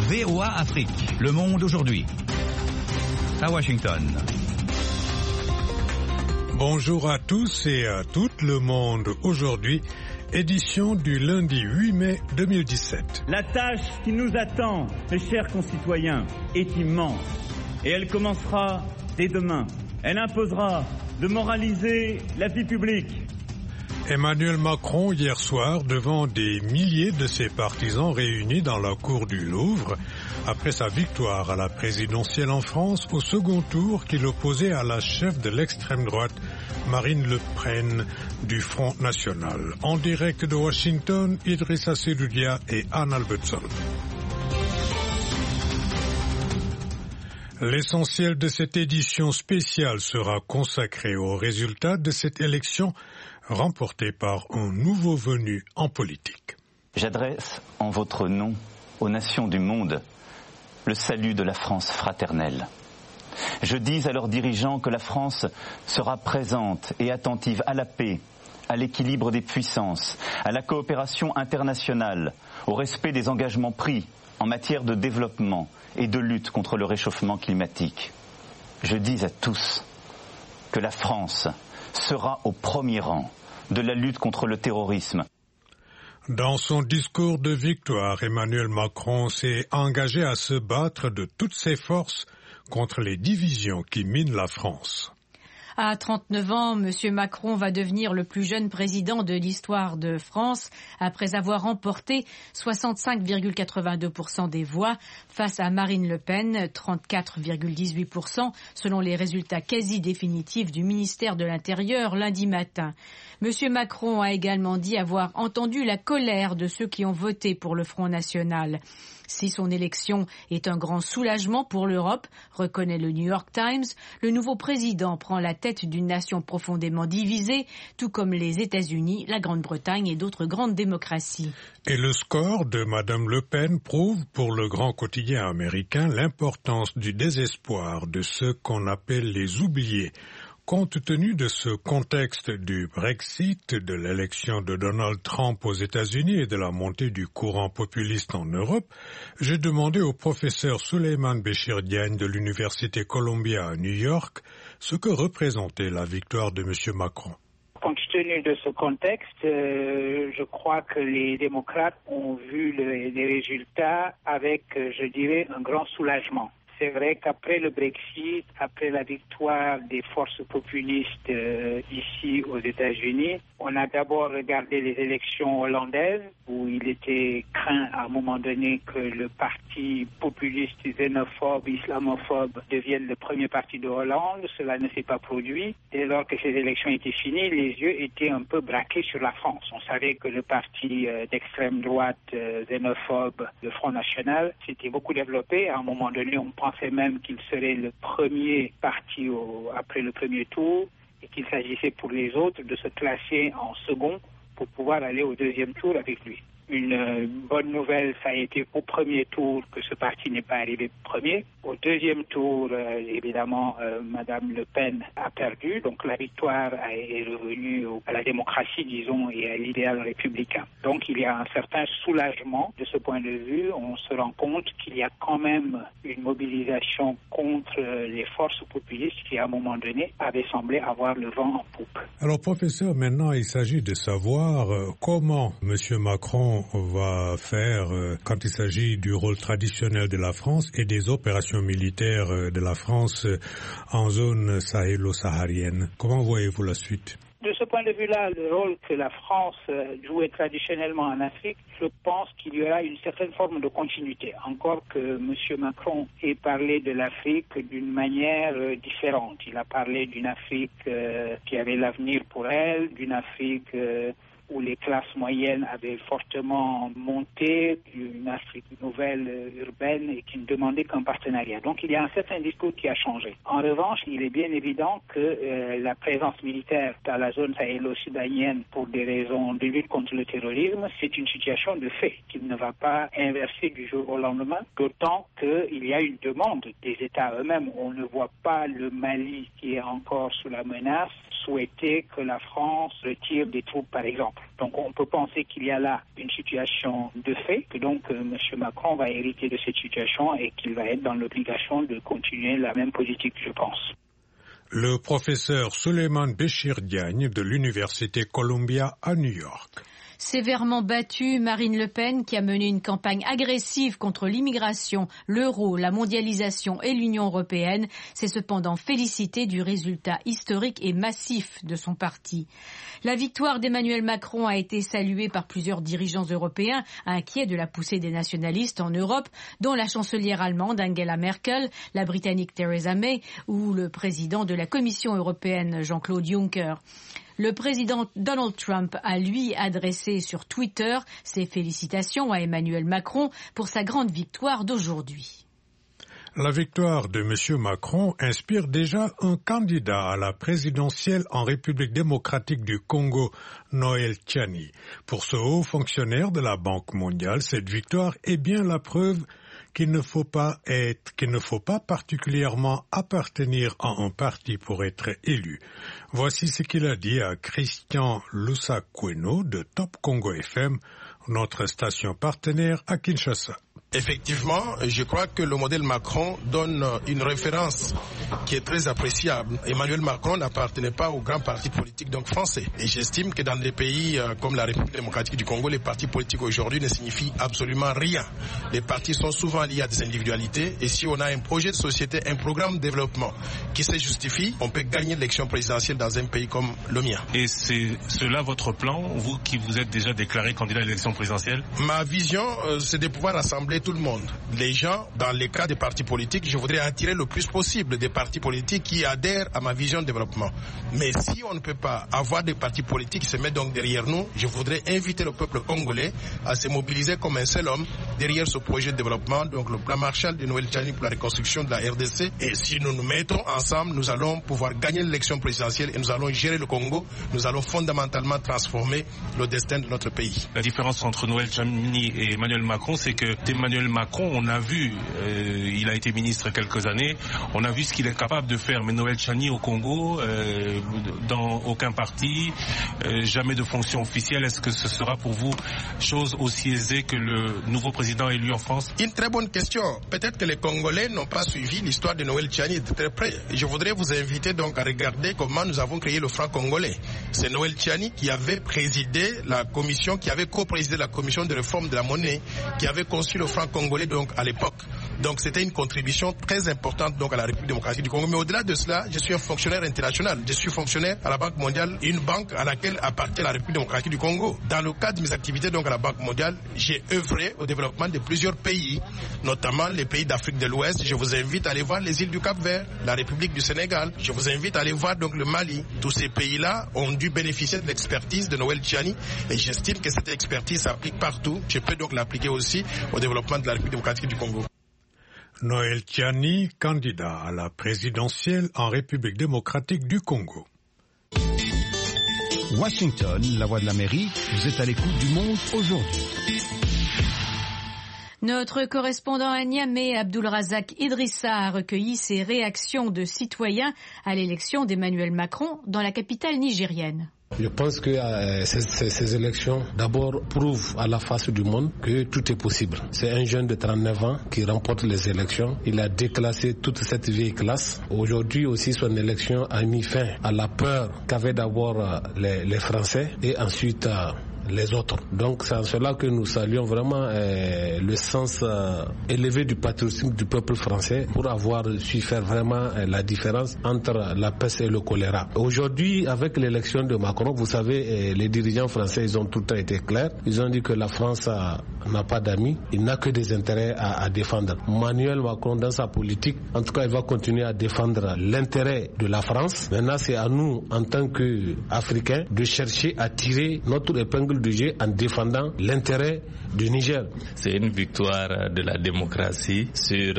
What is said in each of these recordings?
VOA Afrique, Le Monde aujourd'hui. À Washington. Bonjour à tous et à toutes, Le Monde aujourd'hui, édition du lundi 8 mai 2017. La tâche qui nous attend, mes chers concitoyens, est immense. Et elle commencera dès demain. Elle imposera de moraliser la vie publique. Emmanuel Macron, hier soir, devant des milliers de ses partisans réunis dans la cour du Louvre, après sa victoire à la présidentielle en France au second tour qui l'opposait à la chef de l'extrême droite, Marine Le Pen, du Front National. En direct de Washington, Idrissa Seloudia et Anne Albertson. L'essentiel de cette édition spéciale sera consacré aux résultats de cette élection remportée par un nouveau venu en politique. J'adresse en votre nom aux nations du monde le salut de la France fraternelle. Je dis à leurs dirigeants que la France sera présente et attentive à la paix, à l'équilibre des puissances, à la coopération internationale, au respect des engagements pris en matière de développement et de lutte contre le réchauffement climatique. Je dis à tous que la France sera au premier rang de la lutte contre le terrorisme. Dans son discours de victoire, Emmanuel Macron s'est engagé à se battre de toutes ses forces contre les divisions qui minent la France. À 39 ans, M. Macron va devenir le plus jeune président de l'histoire de France après avoir remporté 65,82% des voix face à Marine Le Pen, 34,18% selon les résultats quasi définitifs du ministère de l'Intérieur lundi matin. M. Macron a également dit avoir entendu la colère de ceux qui ont voté pour le Front National. Si son élection est un grand soulagement pour l'Europe, reconnaît le New York Times, le nouveau président prend la tête d'une nation profondément divisée, tout comme les États-Unis, la Grande-Bretagne et d'autres grandes démocraties. Et le score de Mme Le Pen prouve pour le grand quotidien américain l'importance du désespoir de ceux qu'on appelle les oubliés. Compte tenu de ce contexte du Brexit, de l'élection de Donald Trump aux États-Unis et de la montée du courant populiste en Europe, j'ai demandé au professeur Souleymane Béchir Diagne de l'Université Columbia à New York ce que représentait la victoire de M. Macron. Compte tenu de ce contexte, je crois que les démocrates ont vu les résultats avec, je dirais, un grand soulagement. C'est vrai qu'après le Brexit, après la victoire des forces populistes ici aux États-Unis, on a d'abord regardé les élections hollandaises où il était craint à un moment donné que le parti populiste, xénophobe, islamophobe devienne le premier parti de Hollande. Cela ne s'est pas produit. Dès lors que ces élections étaient finies, les yeux étaient un peu braqués sur la France. On savait que le parti d'extrême droite xénophobe, le Front National, s'était beaucoup développé. À un moment donné, on pensait même qu'il serait le premier parti après le premier tour et qu'il s'agissait pour les autres de se classer en second pour pouvoir aller au deuxième tour avec lui. Une bonne nouvelle, ça a été au premier tour que ce parti n'est pas arrivé premier. Au deuxième tour, évidemment, Madame Le Pen a perdu. Donc la victoire est revenue à la démocratie, disons, et à l'idéal républicain. Donc il y a un certain soulagement de ce point de vue. On se rend compte qu'il y a quand même une mobilisation contre les forces populistes qui, à un moment donné, avaient semblé avoir le vent en poupe. Alors, professeur, maintenant, il s'agit de savoir comment M. Macron va faire quand il s'agit du rôle traditionnel de la France et des opérations militaires de la France en zone sahélo-saharienne. Comment voyez-vous la suite ? De ce point de vue-là, le rôle que la France jouait traditionnellement en Afrique, je pense qu'il y aura une certaine forme de continuité. Encore que M. Macron ait parlé de l'Afrique d'une manière différente. Il a parlé d'une Afrique qui avait l'avenir pour elle, d'une Afrique où les classes moyennes avaient fortement monté, une Afrique nouvelle urbaine et qui ne demandait qu'un partenariat. Donc il y a un certain discours qui a changé. En revanche, il est bien évident que la présence militaire dans la zone sahélo-sudanienne pour des raisons de lutte contre le terrorisme, c'est une situation de fait qui ne va pas inverser du jour au lendemain, d'autant qu'il y a une demande des États eux-mêmes. On ne voit pas le Mali qui est encore sous la menace souhaiter que la France retire des troupes, par exemple. Donc on peut penser qu'il y a là une situation de fait, que donc M. Macron va hériter de cette situation et qu'il va être dans l'obligation de continuer la même politique, je pense. Le professeur Souleymane Béchir Diagne de l'Université Columbia à New York. Sévèrement battue, Marine Le Pen, qui a mené une campagne agressive contre l'immigration, l'euro, la mondialisation et l'Union européenne, s'est cependant félicitée du résultat historique et massif de son parti. La victoire d'Emmanuel Macron a été saluée par plusieurs dirigeants européens inquiets de la poussée des nationalistes en Europe, dont la chancelière allemande Angela Merkel, la britannique Theresa May ou le président de la Commission européenne Jean-Claude Juncker. Le président Donald Trump a lui adressé sur Twitter ses félicitations à Emmanuel Macron pour sa grande victoire d'aujourd'hui. La victoire de M. Macron inspire déjà un candidat à la présidentielle en République démocratique du Congo, Noël Tchani. Pour ce haut fonctionnaire de la Banque mondiale, cette victoire est bien la preuve qu'il ne faut pas particulièrement appartenir à un parti pour être élu. Voici ce qu'il a dit à Christian Lusakweno de Top Congo FM, notre station partenaire à Kinshasa. Effectivement, je crois que le modèle Macron donne une référence qui est très appréciable. Emmanuel Macron n'appartenait pas au grand parti politique donc français. Et j'estime que dans des pays comme la République démocratique du Congo, les partis politiques aujourd'hui ne signifient absolument rien. Les partis sont souvent liés à des individualités. Et si on a un projet de société, un programme de développement qui se justifie, on peut gagner l'élection présidentielle dans un pays comme le mien. Et c'est cela votre plan, vous qui vous êtes déjà déclaré candidat à l'élection présidentielle? Ma vision, c'est de pouvoir rassembler tout le monde. Les gens, dans les cas des partis politiques, je voudrais attirer le plus possible des partis politiques qui adhèrent à ma vision de développement. Mais si on ne peut pas avoir des partis politiques qui se mettent donc derrière nous, je voudrais inviter le peuple congolais à se mobiliser comme un seul homme derrière ce projet de développement, donc le plan Marshall de Noël Tchani pour la reconstruction de la RDC. Et si nous nous mettons ensemble, nous allons pouvoir gagner l'élection présidentielle et nous allons gérer le Congo. Nous allons fondamentalement transformer le destin de notre pays. La différence entre Noël Tchani et Emmanuel Macron, c'est que Emmanuel Macron, on a vu, il a été ministre quelques années, on a vu ce qu'il est capable de faire. Mais Noël Tchani au Congo, dans aucun parti, jamais de fonction officielle. Est-ce que ce sera pour vous chose aussi aisée que le nouveau président élu en France? Une très bonne question. Peut-être que les Congolais n'ont pas suivi l'histoire de Noël Tchani de très près. Je voudrais vous inviter donc à regarder comment nous avons créé le franc congolais. C'est Noël Tchani qui avait présidé la commission, qui avait co-présidé la commission de réforme de la monnaie, qui avait conçu le franc congolais donc à l'époque. Donc c'était une contribution très importante donc à la République démocratique du Congo. Mais au-delà de cela, je suis un fonctionnaire international. Je suis fonctionnaire à la Banque mondiale, une banque à laquelle appartient la République démocratique du Congo. Dans le cadre de mes activités donc à la Banque mondiale, j'ai œuvré au développement de plusieurs pays, notamment les pays d'Afrique de l'Ouest. Je vous invite à aller voir les îles du Cap-Vert, la République du Sénégal. Je vous invite à aller voir donc le Mali. Tous ces pays-là ont dû bénéficier de l'expertise de Noël Tchani et j'estime que cette expertise s'applique partout. Je peux donc l'appliquer aussi au développement de la République démocratique du Congo. Noël Tchani, candidat à la présidentielle en République démocratique du Congo. Washington, la voix de l'Amérique, vous êtes à l'écoute du Monde aujourd'hui. Notre correspondant à Niamey, Abdulrazak Idrissa, a recueilli ses réactions de citoyens à l'élection d'Emmanuel Macron dans la capitale nigérienne. Je pense que ces élections, d'abord, prouvent à la face du monde que tout est possible. C'est un jeune de 39 ans qui remporte les élections. Il a déclassé toute cette vieille classe. Aujourd'hui aussi, son élection a mis fin à la peur qu'avaient d'abord les Français et ensuite les autres. Donc c'est en cela que nous saluons vraiment le sens élevé du patriotisme du peuple français pour avoir su faire vraiment la différence entre la peste et le choléra. Aujourd'hui, avec l'élection de Macron, vous savez, les dirigeants français, ils ont tout le temps été clairs. Ils ont dit que la France n'a pas d'amis, il n'a que des intérêts à défendre. Emmanuel Macron, dans sa politique, en tout cas, il va continuer à défendre l'intérêt de la France. Maintenant, c'est à nous, en tant qu'Africains, de chercher à tirer notre épingle règles du jeu en défendant l'intérêt du Niger. C'est une victoire de la démocratie sur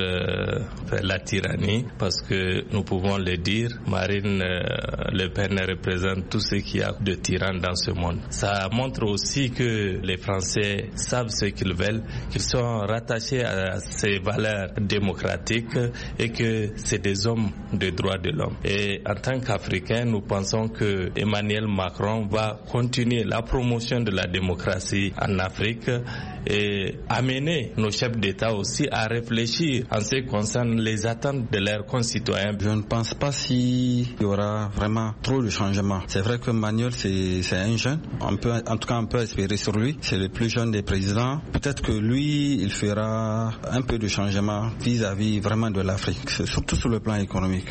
la tyrannie, parce que nous pouvons le dire, Marine Le Pen représente tout ce qu'il y a de tyran dans ce monde. Ça montre aussi que les Français savent ce qu'ils veulent, qu'ils sont rattachés à ces valeurs démocratiques et que c'est des hommes de droits de l'homme. Et en tant qu'Africains, nous pensons que Emmanuel Macron va continuer la promotion de la démocratie en Afrique et amener nos chefs d'État aussi à réfléchir en ce qui concerne les attentes de leurs concitoyens. Je ne pense pas s'il y aura vraiment trop de changements. C'est vrai que Manuel, c'est un jeune. En tout cas, on peut espérer sur lui. C'est le plus jeune des présidents. Peut-être que lui, il fera un peu de changement vis-à-vis vraiment de l'Afrique, surtout sur le plan économique.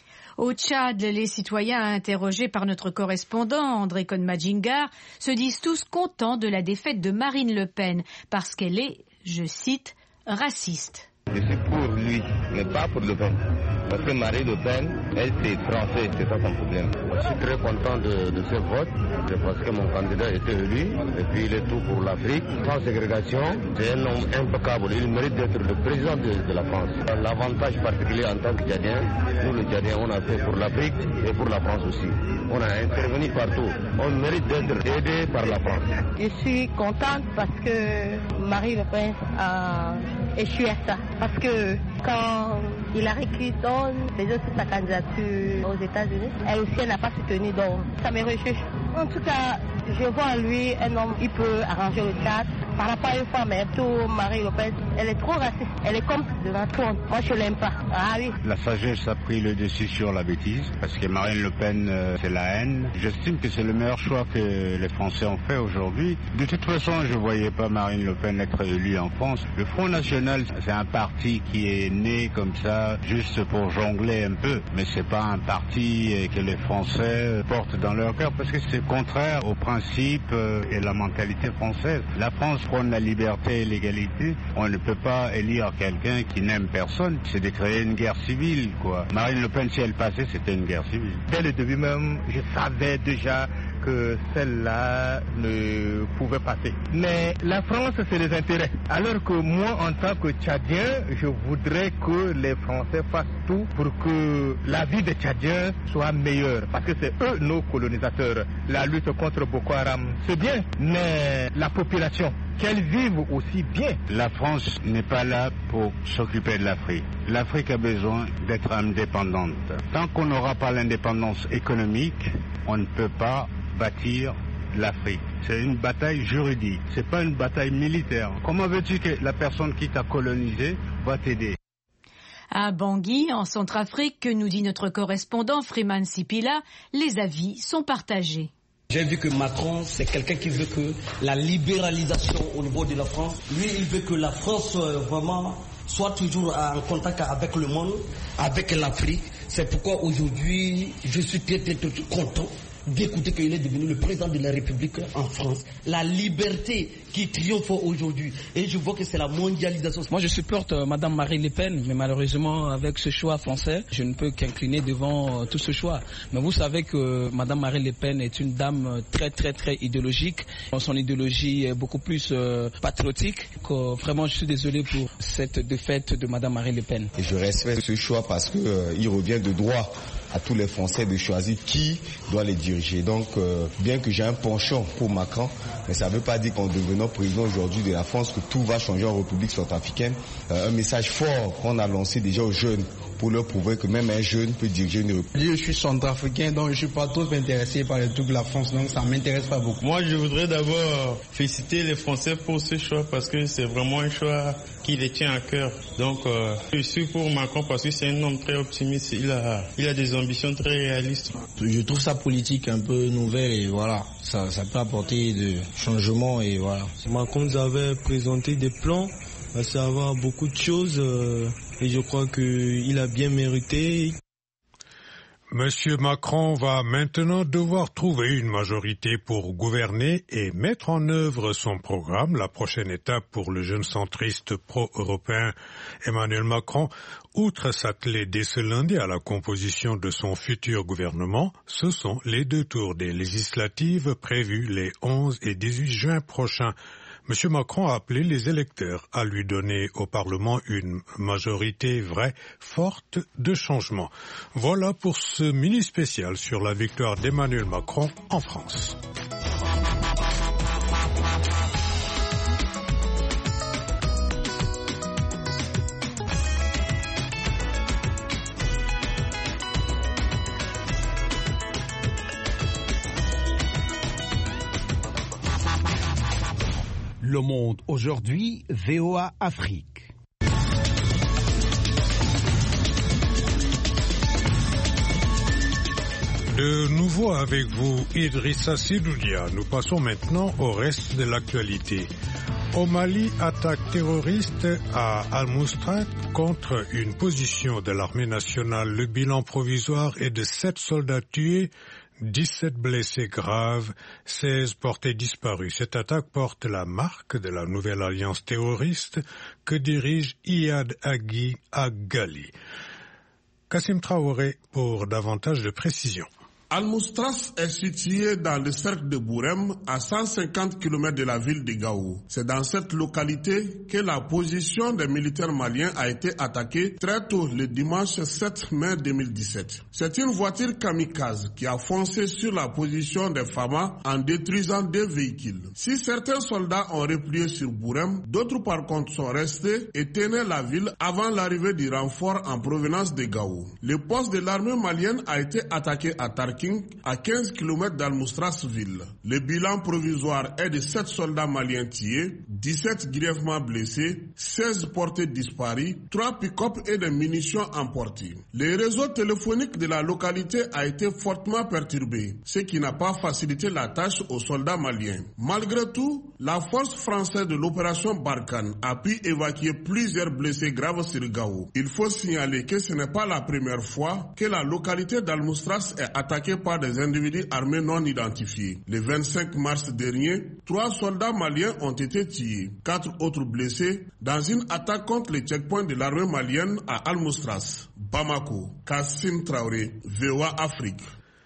Au Tchad, les citoyens interrogés par notre correspondant André Konmadjingar se disent tous contents de la défaite de Marine Le Pen parce qu'elle est, je cite, raciste. Je suis pour lui, mais pas pour Le Pen. Parce que Marine Le Pen, elle c'est français, c'est ça son problème. Je suis très content de ce vote, parce que mon candidat était élu, et puis il est tout pour l'Afrique. Sans ségrégation, c'est un homme impeccable, il mérite d'être le président de la France. L'avantage particulier en tant que Tchadien, nous les Tchadiens, on a fait pour l'Afrique et pour la France aussi. On a intervenu partout, on mérite d'être aidé par la France. Je suis contente parce que Marine Le Pen a échoué à ça. Parce que quand Hillary Clinton faisait sa candidature aux États-Unis, elle aussi elle n'a pas soutenu, donc ça me réjouit. En tout cas, je vois en lui un homme qui peut arranger le Tchad. Par rapport à une femme, mais plutôt Marine Le Pen, elle est trop raciste. Elle est comme de la trône. Moi, je l'aime pas. Ah oui. La sagesse a pris le dessus sur la bêtise, parce que Marine Le Pen, c'est la haine. J'estime que c'est le meilleur choix que les Français ont fait aujourd'hui. De toute façon, je ne voyais pas Marine Le Pen être élue en France. Le Front National, c'est un parti qui est né comme ça, juste pour jongler un peu. Mais c'est pas un parti que les Français portent dans leur cœur, parce que c'est contraire aux principes et la mentalité française. La France prône la liberté et l'égalité. On ne peut pas élire quelqu'un qui n'aime personne. C'est de créer une guerre civile, quoi. Marine Le Pen, si elle passait, c'était une guerre civile. Dès le début même, je savais déjà que celle-là ne pouvait passer. Mais la France, c'est les intérêts. Alors que moi, en tant que Tchadien, je voudrais que les Français fassent tout pour que la vie des Tchadiens soit meilleure. Parce que c'est eux, nos colonisateurs. La lutte contre Boko Haram, c'est bien. Mais la population, qu'elle vive aussi bien. La France n'est pas là pour s'occuper de l'Afrique. L'Afrique a besoin d'être indépendante. Tant qu'on n'aura pas l'indépendance économique, on ne peut pas bâtir l'Afrique. C'est une bataille juridique, c'est pas une bataille militaire. Comment veux-tu que la personne qui t'a colonisé va t'aider? À Bangui, en Centrafrique, que nous dit notre correspondant Freeman Sipila, les avis sont partagés. J'ai vu que Macron, c'est quelqu'un qui veut que la libéralisation au niveau de la France, lui, il veut que la France vraiment soit toujours en contact avec le monde, avec l'Afrique. C'est pourquoi aujourd'hui, je suis très content d'écouter qu'il est devenu le président de la République en France. La liberté qui triomphe aujourd'hui. Et je vois que c'est la mondialisation. Moi, je supporte Madame Marine Le Pen, mais malheureusement, avec ce choix français, je ne peux qu'incliner devant tout ce choix. Mais vous savez que Madame Marine Le Pen est une dame très idéologique. Son idéologie est beaucoup plus patriotique. Vraiment, je suis désolé pour cette défaite de Madame Marine Le Pen. Et je respecte ce choix parce que il revient de droit à tous les Français de choisir qui doit les diriger. Donc, bien que j'ai un penchant pour Macron, mais ça ne veut pas dire qu'en devenant président aujourd'hui de la France, que tout va changer en République centrafricaine. Un message fort qu'on a lancé déjà aux jeunes pour leur prouver que même un jeune peut diriger une République. Je suis centrafricain, donc je ne suis pas trop intéressé par les trucs de la France, donc ça ne m'intéresse pas beaucoup. Moi, je voudrais d'abord féliciter les Français pour ce choix, parce que c'est vraiment un choix qui les tient à cœur. Donc, je suis pour Macron parce que c'est un homme très optimiste, il a des ambitions très réalistes. Je trouve sa politique un peu nouvelle et voilà, ça peut apporter de changements et voilà. Macron nous avait présenté des plans, à savoir beaucoup de choses et je crois qu'il a bien mérité. Monsieur Macron va maintenant devoir trouver une majorité pour gouverner et mettre en œuvre son programme. La prochaine étape pour le jeune centriste pro-européen Emmanuel Macron, outre s'atteler dès ce lundi à la composition de son futur gouvernement, ce sont les 2 tours des législatives prévues les 11 et 18 juin prochains. M. Macron a appelé les électeurs à lui donner au Parlement une majorité vraie, forte de changement. Voilà pour ce mini-spécial sur la victoire d'Emmanuel Macron en France. Le Monde aujourd'hui, VOA Afrique. De nouveau avec vous, Idrissa Sidoudia. Nous passons maintenant au reste de l'actualité. Au Mali, attaque terroriste à Al-Moustrat contre une position de l'armée nationale. Le bilan provisoire est de 7 soldats tués, 17 blessés graves, 16 portés disparus. Cette attaque porte la marque de la nouvelle alliance terroriste que dirige Iyad Aghi Agali. Kassim Traoré pour davantage de précisions. Al-Moustras est situé dans le cercle de Bourem, à 150 km de la ville de Gao. C'est dans cette localité que la position des militaires maliens a été attaquée très tôt le dimanche 7 mai 2017. C'est une voiture kamikaze qui a foncé sur la position des FAMA en détruisant 2 véhicules. Si certains soldats ont replié sur Bourem, d'autres par contre sont restés et tenaient la ville avant l'arrivée du renfort en provenance de Gao. Le poste de l'armée malienne a été attaqué à Tarki, à 15 km d'Al-Moustras-ville. Le bilan provisoire est de 7 soldats maliens tués, 17 grièvement blessés, 16 portés disparus, 3 pick-up et des munitions emportées. Le réseau téléphonique de la localité a été fortement perturbé, ce qui n'a pas facilité la tâche aux soldats maliens. Malgré tout, la force française de l'opération Barkhane a pu évacuer plusieurs blessés graves sur Gao. Il faut signaler que ce n'est pas la première fois que la localité d'Al-Moustras est attaquée par des individus armés non identifiés. Le 25 mars dernier, 3 soldats maliens ont été tués, 4 autres blessés dans une attaque contre le checkpoint de l'armée malienne à Al-Moustras. Bamako, Kassim Traoré, VOA Afrique.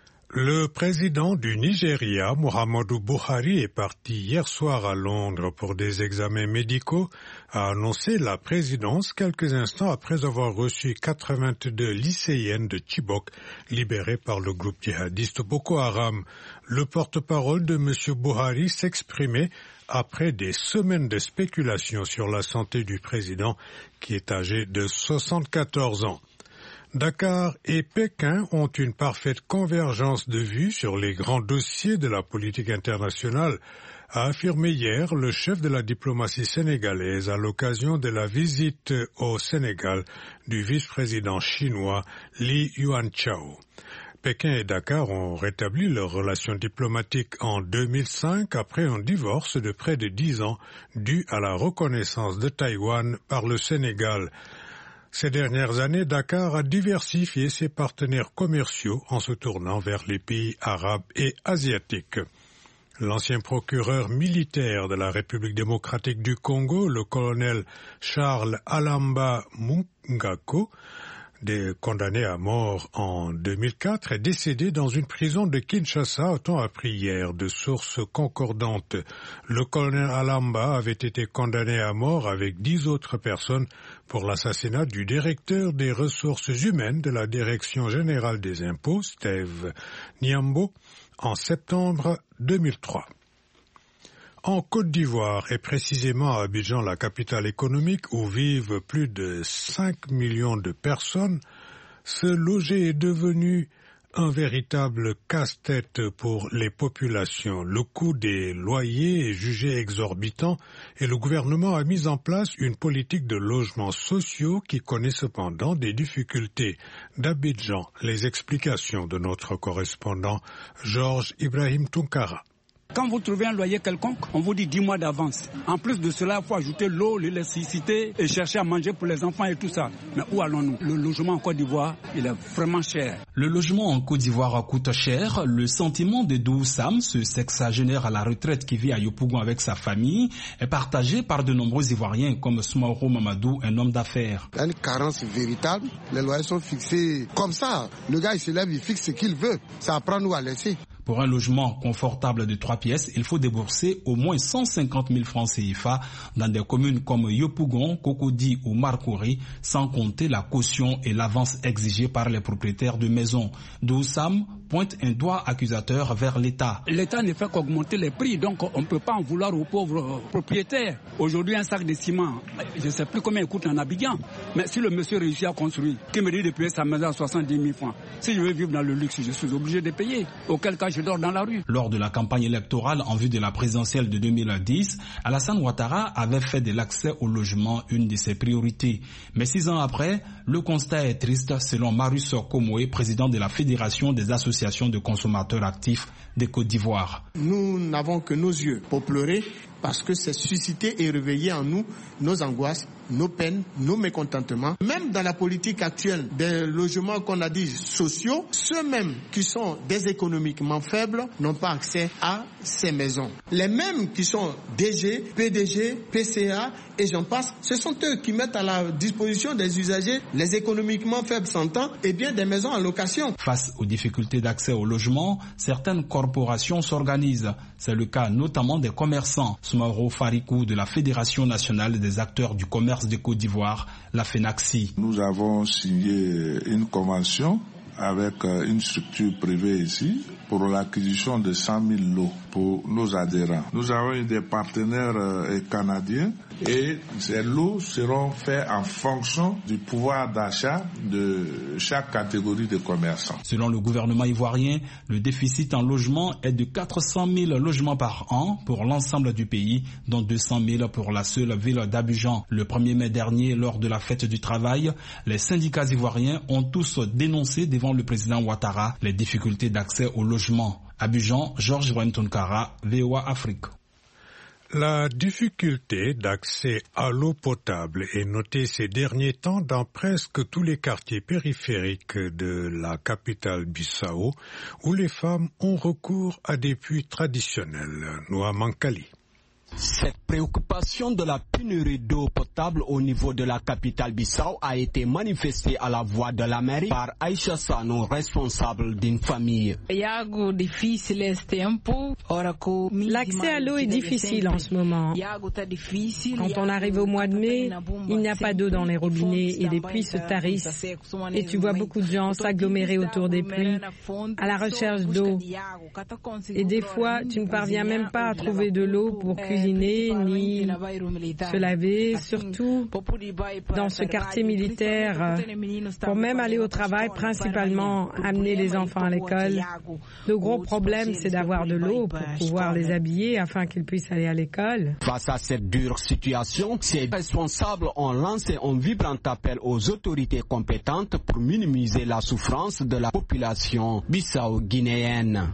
Le président du Nigeria, Muhammadu Buhari, est parti hier soir à Londres pour des examens médicaux, a annoncé la présidence quelques instants après avoir reçu 82 lycéennes de Chibok libérées par le groupe djihadiste Boko Haram. Le porte-parole de M. Buhari s'exprimait après des semaines de spéculation sur la santé du président qui est âgé de 74 ans. Dakar et Pékin ont une parfaite convergence de vues sur les grands dossiers de la politique internationale, a affirmé hier le chef de la diplomatie sénégalaise à l'occasion de la visite au Sénégal du vice-président chinois Li Yuanchao. Pékin et Dakar ont rétabli leurs relations diplomatiques en 2005 après un divorce de près de 10 ans dû à la reconnaissance de Taïwan par le Sénégal. Ces dernières années, Dakar a diversifié ses partenaires commerciaux en se tournant vers les pays arabes et asiatiques. L'ancien procureur militaire de la République démocratique du Congo, le colonel Charles Alamba Mungako, condamné à mort en 2004, est décédé dans une prison de Kinshasa, a-t-on appris hier de sources concordantes. Le colonel Alamba avait été condamné à mort avec 10 autres personnes pour l'assassinat du directeur des ressources humaines de la Direction générale des impôts, Steve Niambo, en septembre 2003. En Côte d'Ivoire, et précisément à Abidjan, la capitale économique où vivent plus de 5 millions de personnes, se loger est devenu un véritable casse-tête pour les populations. Le coût des loyers est jugé exorbitant et le gouvernement a mis en place une politique de logements sociaux qui connaît cependant des difficultés. D'Abidjan, les explications de notre correspondant Georges Ibrahim Tunkara. Quand vous trouvez un loyer quelconque, on vous dit 10 mois d'avance. En plus de cela, il faut ajouter l'eau, l'électricité et chercher à manger pour les enfants et tout ça. Mais où allons-nous? Le logement en Côte d'Ivoire, il est vraiment cher. Le logement en Côte d'Ivoire coûte cher. Le sentiment de Doussam, ce sexagénaire à la retraite qui vit à Yopougon avec sa famille, est partagé par de nombreux Ivoiriens comme Soumaoro Mamadou, un homme d'affaires. Il y a une carence véritable. Les loyers sont fixés comme ça. Le gars, il se lève, il fixe ce qu'il veut. Ça apprend nous à laisser. Pour un logement confortable de 3 pièces, il faut débourser au moins 150 000 francs CFA dans des communes comme Yopougon, Cocody ou Marcouri, sans compter la caution et l'avance exigée par les propriétaires de maisons. Doussam pointe un doigt accusateur vers l'État. L'État ne fait qu'augmenter les prix, donc on ne peut pas en vouloir aux pauvres propriétaires. Aujourd'hui, un sac de ciment, je ne sais plus combien il coûte en Abidjan, mais si le monsieur réussit à construire, qui me dit de payer sa maison à 70 000 francs, si je veux vivre dans le luxe, je suis obligé de payer, auquel cas je dors dans la rue. Lors de la campagne électorale en vue de la présidentielle de 2010, Alassane Ouattara avait fait de l'accès au logement une de ses priorités. Mais 6 ans après, le constat est triste selon Marius Komoé, président de la Fédération des associations de consommateurs actifs de Côte d'Ivoire. Nous n'avons que nos yeux pour pleurer parce que c'est suscité et réveillé en nous nos angoisses, nos peines, nos mécontentements. Même dans la politique actuelle des logements qu'on a dit sociaux, ceux-mêmes qui sont déséconomiquement faibles n'ont pas accès à ces maisons. Les mêmes qui sont DG, PDG, PCA et j'en passe, ce sont eux qui mettent à la disposition des usagers, les économiquement faibles s'entend, et bien des maisons en location. Face aux difficultés d'accès au logement, certaines corporations s'organisent. C'est le cas notamment des commerçants. Soumaoro Farikou de la Fédération nationale des acteurs du commerce de Côte d'Ivoire, la FENACSI. Nous avons signé une convention avec une structure privée ici pour l'acquisition de 100 000 lots pour nos adhérents. Nous avons eu des partenaires canadiens et ces lots seront faits en fonction du pouvoir d'achat de chaque catégorie de commerçants. Selon le gouvernement ivoirien, le déficit en logement est de 400 000 logements par an pour l'ensemble du pays, dont 200 000 pour la seule ville d'Abidjan. Le 1er mai dernier, lors de la fête du travail, les syndicats ivoiriens ont tous dénoncé devant le président Ouattara les difficultés d'accès au logement. Abidjan, Georges Wentonkara, VOA Afrique. La difficulté d'accès à l'eau potable est notée ces derniers temps dans presque tous les quartiers périphériques de la capitale Bissau, où les femmes ont recours à des puits traditionnels. Noa Mankali. Cette préoccupation de la pénurie d'eau potable au niveau de la capitale Bissau a été manifestée à la voix de la mairie par Aïcha Sano, responsable d'une famille. L'accès à l'eau est difficile en ce moment. Quand on arrive au mois de mai, il n'y a pas d'eau dans les robinets et les puits se tarissent. Et tu vois beaucoup de gens s'agglomérer autour des puits à la recherche d'eau. Et des fois, tu ne parviens même pas à trouver de l'eau pour cuisiner ni se laver, surtout dans ce quartier militaire, pour même aller au travail, principalement amener les enfants à l'école. Le gros problème, c'est d'avoir de l'eau pour pouvoir les habiller afin qu'ils puissent aller à l'école. Face à cette dure situation, ces responsables ont lancé un vibrant appel aux autorités compétentes pour minimiser la souffrance de la population bissau-guinéenne.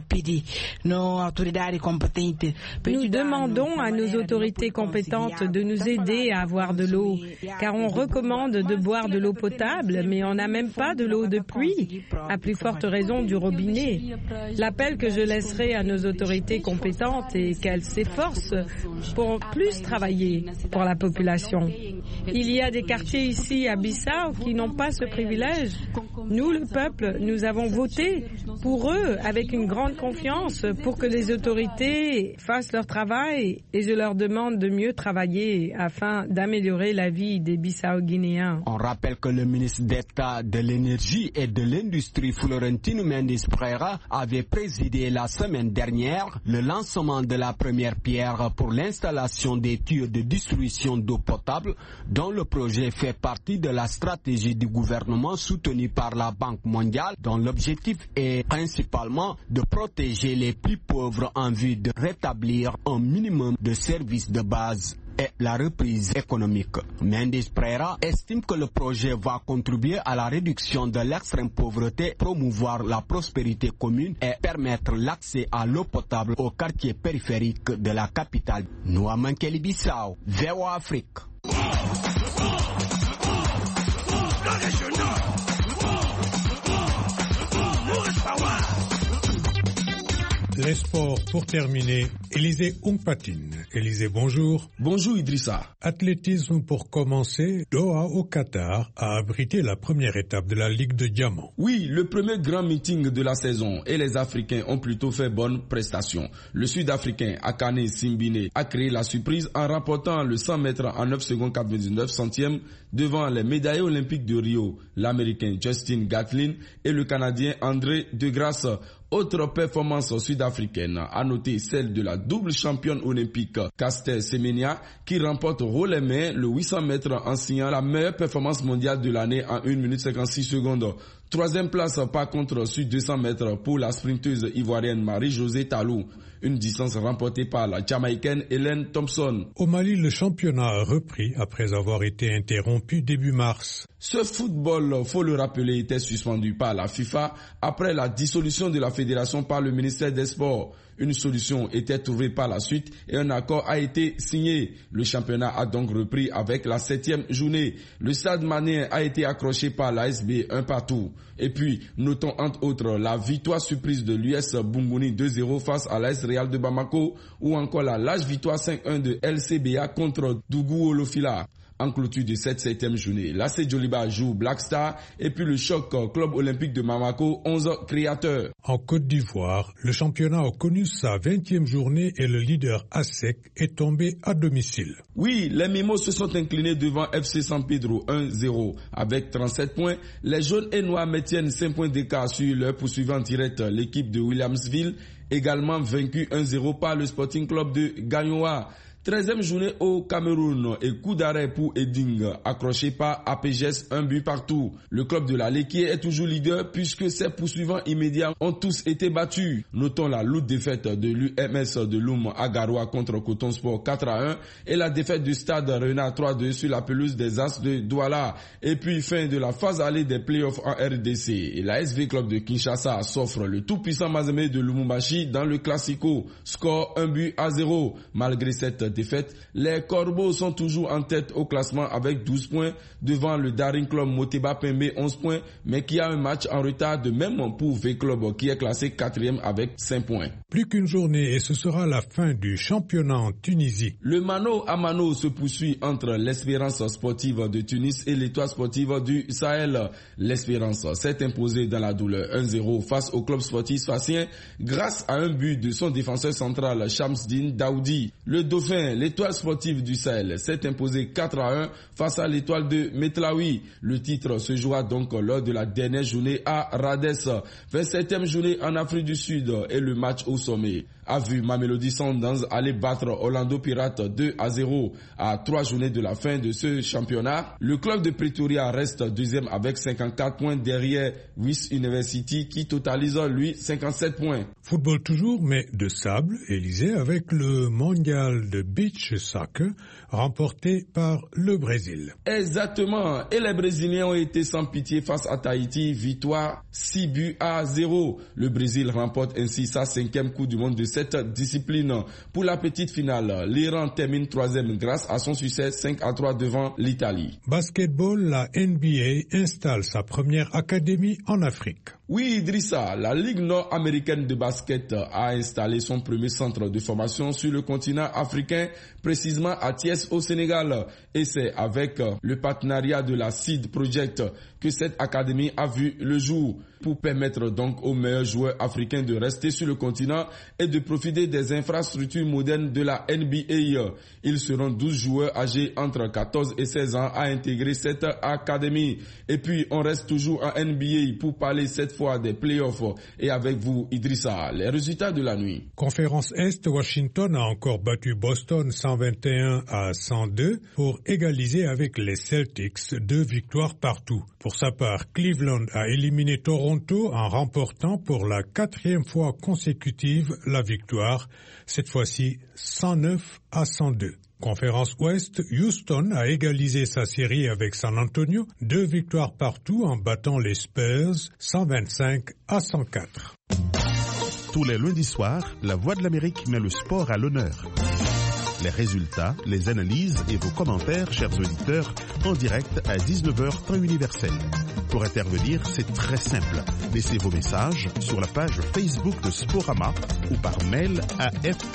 Nous demandons à nos autorités compétentes de nous aider à avoir de l'eau, car on recommande de boire de l'eau potable, mais on n'a même pas de l'eau de pluie, à plus forte raison du robinet. L'appel que je laisserai à nos autorités compétentes est qu'elles s'efforcent pour plus travailler pour la population. Il y a des quartiers ici à Bissau qui n'ont pas ce privilège. Nous, le peuple, nous avons voté pour eux avec une grande confiance pour que les autorités fassent leur travail. Et je leur demande de mieux travailler afin d'améliorer la vie des Bissau-Guinéens. On rappelle que le ministre d'État de l'Énergie et de l'Industrie, Florentino Mendes Pereira, avait présidé la semaine dernière le lancement de la première pierre pour l'installation des tuyaux de distribution d'eau potable, dont le projet fait partie de la stratégie du gouvernement soutenue par la Banque mondiale, dont l'objectif est principalement de protéger les plus pauvres en vue de rétablir un minimum de services de base. et la reprise économique. Mendes Pereira estime que le projet va contribuer à la réduction de l'extrême pauvreté, promouvoir la prospérité commune et permettre l'accès à l'eau potable aux quartiers périphériques de la capitale. Nouamankeli Bissau, VOA Afrique. Les sports pour terminer. Élisée Oungpatine. Élisée, bonjour. Bonjour Idrissa. Athlétisme pour commencer. Doha au Qatar a abrité la première étape de la Ligue de Diamant. Oui, le premier grand meeting de la saison et les Africains ont plutôt fait bonne prestation. Le Sud-Africain Akane Simbine a créé la surprise en remportant le 100 mètres en 9 secondes 99 centièmes devant les médaillés olympiques de Rio, l'Américain Justin Gatlin et le Canadien André Degrasse. Autre performance sud-africaine, à noter celle de la double championne olympique Caster Semenya qui remporte haut les mains le 800 mètres en signant la meilleure performance mondiale de l'année en 1 minute 56 secondes. Troisième place par contre sur 200 mètres pour la sprinteuse ivoirienne Marie-Josée Talou, une distance remportée par la Jamaïcaine Hélène Thompson. Au Mali, le championnat a repris après avoir été interrompu début mars. Ce football, faut le rappeler, était suspendu par la FIFA après la dissolution de la fédération par le ministère des Sports. Une solution était trouvée par la suite et un accord a été signé. Le championnat a donc repris avec la 7e journée. Le Stade Malien a été accroché par l'ASB 1-1. Et puis, notons entre autres la victoire surprise de l'US Bunguni 2-0 face à l'AS Real de Bamako ou encore la large victoire 5-1 de LCBA contre Dougou Olofila. En clôture de cette 7e journée, l'AC Djoliba joue Black Star et puis le Choc Club Olympique de Bamako, 11 créateurs. En Côte d'Ivoire, le championnat a connu sa 20e journée et le leader ASEC est tombé à domicile. Oui, les Mimos se sont inclinés devant FC San Pedro 1-0 avec 37 points. Les jaunes et noirs maintiennent 5 points d'écart sur leur poursuivant direct, l'équipe de Williamsville, également vaincu 1-0 par le Sporting Club de Gagnoa. 13e journée au Cameroun et coup d'arrêt pour Eding, accroché par APGS 1 but partout. Le club de la Léquier est toujours leader puisque ses poursuivants immédiats ont tous été battus. Notons la lourde défaite de l'UMS de Loum à Garoua contre Coton Sport 4-1 et la défaite du Stade Renard 3-2 sur la pelouse des As de Douala. Et puis fin de la phase allée des playoffs en RDC. Et la SV Club de Kinshasa s'offre le tout-puissant Mazembe de Lumumbashi dans le Classico. Score 1-0. Malgré cette défaite, les Corbeaux sont toujours en tête au classement avec 12 points devant le Daring Club Moteba Pembe 11 points mais qui a un match en retard de même pour V-Club qui est classé 4e avec 5 points. Plus qu'une journée et ce sera la fin du championnat en Tunisie. Le mano à mano se poursuit entre l'Espérance sportive de Tunis et l'Étoile sportive du Sahel. L'Espérance s'est imposée dans la douleur 1-0 face au club sportif sfaxien grâce à un but de son défenseur central Shamsdin Daoudi. Le Dauphin, l'Étoile sportive du Sahel s'est imposée 4-1 face à l'Étoile de Metlaoui. Le titre se jouera donc lors de la dernière journée à Rades. 27e journée en Afrique du Sud et le match au sommet a vu Mamelodi Sundowns aller battre Orlando Pirates 2-0 à 3 journées de la fin de ce championnat. Le club de Pretoria reste deuxième avec 54 points derrière Wits University qui totalise lui 57 points. Football toujours mais de sable, Élysée, avec le mondial de beach soccer remporté par le Brésil. Exactement, et les Brésiliens ont été sans pitié face à Tahiti, victoire 6-0. Le Brésil remporte ainsi sa 5e Coupe du Monde de cette discipline. Pour la petite finale, l'Iran termine 3e grâce à son succès 5-3 devant l'Italie. Basketball, la NBA installe sa première académie en Afrique. Oui, Idrissa, la Ligue nord-américaine de basket a installé son premier centre de formation sur le continent africain, précisément à Thiès au Sénégal. Et c'est avec le partenariat de la Seed Project que cette académie a vu le jour pour permettre donc aux meilleurs joueurs africains de rester sur le continent et de profiter des infrastructures modernes de la NBA. Ils seront 12 joueurs âgés entre 14 et 16 ans à intégrer cette académie. Et puis, on reste toujours en NBA pour parler cette fois des playoffs. Et avec vous, Idrissa, les résultats de la nuit. Conférence Est, Washington a encore battu Boston 121-102 pour égaliser avec les Celtics, 2 victoires partout. Pour sa part, Cleveland a éliminé Toronto en remportant pour la 4e fois consécutive la victoire, cette fois-ci 109-102. Conférence Ouest, Houston a égalisé sa série avec San Antonio, 2 victoires partout en battant les Spurs 125-104. Tous les lundis soirs, La Voix de l'Amérique met le sport à l'honneur. Les résultats, les analyses et vos commentaires, chers auditeurs, en direct à 19h temps universel. Pour intervenir, c'est très simple. Laissez vos messages sur la page Facebook de Sporama ou par mail à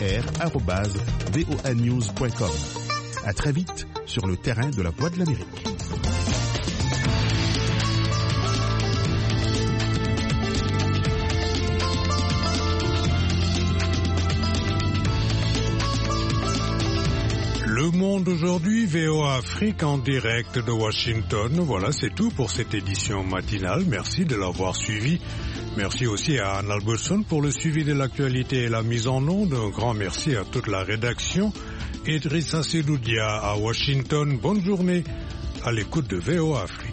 fr@voanews.com. À très vite sur le terrain de La Voix de l'Amérique. Le Monde aujourd'hui, VOA Afrique en direct de Washington. Voilà, c'est tout pour cette édition matinale. Merci de l'avoir suivi. Merci aussi à Anne Albertson pour le suivi de l'actualité et la mise en onde. Un grand merci à toute la rédaction. Idrissa Sedoudia à Washington. Bonne journée à l'écoute de VOA Afrique.